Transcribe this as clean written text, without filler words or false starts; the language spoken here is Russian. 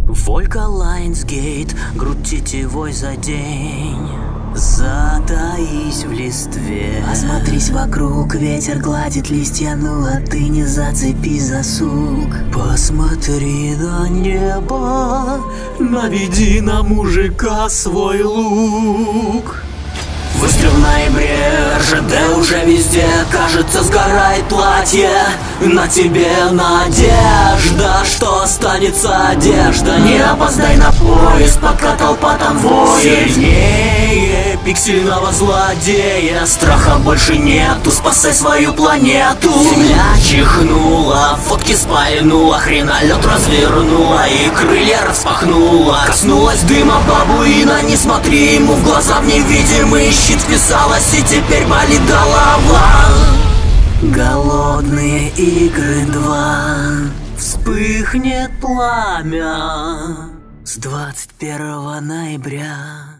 Волька Лайнсгейт, грудь тетевой за день. Затаись в листве, осмотрись вокруг, ветер гладит листья, ну а ты не зацепись за сук. Посмотри на небо, наведи на мужика свой лук. Выстрел в ноябре, РЖД уже везде, кажется, сгорает платье. На тебе надежда, что останется одежда. Не опоздай на поезд, пока толпа там воет. Сильнее пиксельного злодея, страха больше нету, спасай свою планету. Земля чихнула, фотки спальнула, хренолет развернула и крылья распахнула. Коснулась дыма бабуина, не смотри ему в глаза, в невидимый щит вписалась, и теперь болит голова. Голодные игры 2, вспыхнет пламя с 21 ноября.